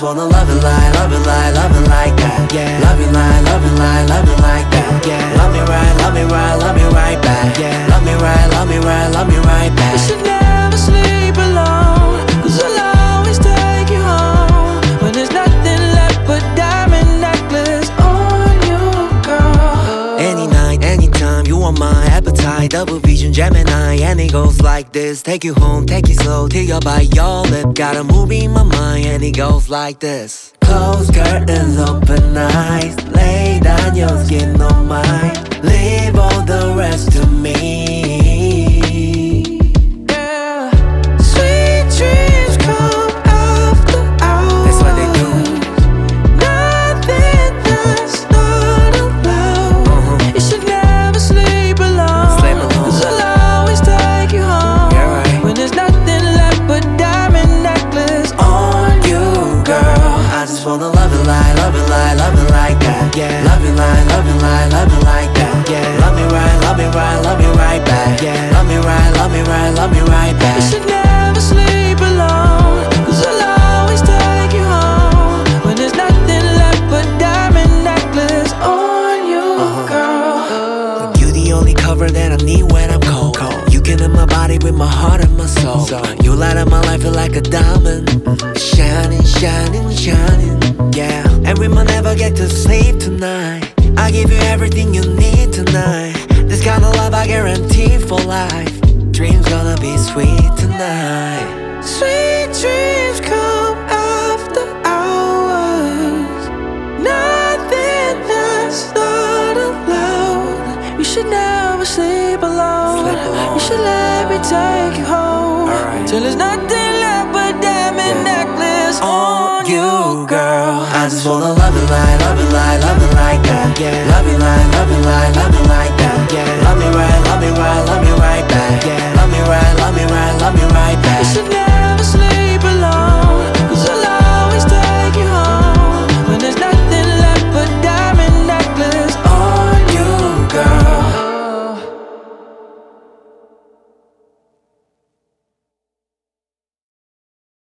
wanna love it like, love it like, love it like that. Yeah. Love it like, love it like, love it like that. Yeah. Love me right, love me right, love me right back. Yeah. Love me right, love me right, love me right back. We should never sleep alone, 'cause I'll always take you home. When there's nothing left but diamond necklace on you, girl. Any night, anytime, you are my appetite. Double vision, Gemini, and it goes like this. Take you home, take it slow, till you're by your lip. Got a movie in my mind, and it goes like this. Close curtains, open eyes, lay down your skin on mine. Leave all the rest to me. Yeah. Sweet dreams come after hours. That's what they do. Nothing that's not allowed. You should never sleep alone, Sleep alone. 'cause I'll always take you home. Yeah, right. When there's nothing left but diamond necklace on you, girl. I just wanna love it like, love it like, love it like that. Yeah. Love it like, love it like, love it like that. Yeah. Love me right, love me right, love me right back. Yeah. Love me right, love me right, love me right You back. should never sleep alone, 'cause I'll always take you home. When there's nothing left but diamond necklace on you, girl. You the only cover that I need when I'm cold. You can in my body with my heart and my soul. You light up my life, feel like a diamond. Shining, shining, shining. Yeah. And we might never get to sleep tonight. I give you everything you need tonight. This kind of love I guarantee for life. Dreams gonna be sweet tonight. Sweet dreams come after hours. Nothing that's not allowed. You should never sleep alone. Sleep alone. You should let me take you home. Alright. Till there's nothing left but diamond necklace On you, girl. I just wanna love it like, love it like, love it like that. Yeah. Love it like, love it like, love it like that. Yeah. Love me right, love me right, love me right back. Yeah. Love me right, love me right, love me right back. You should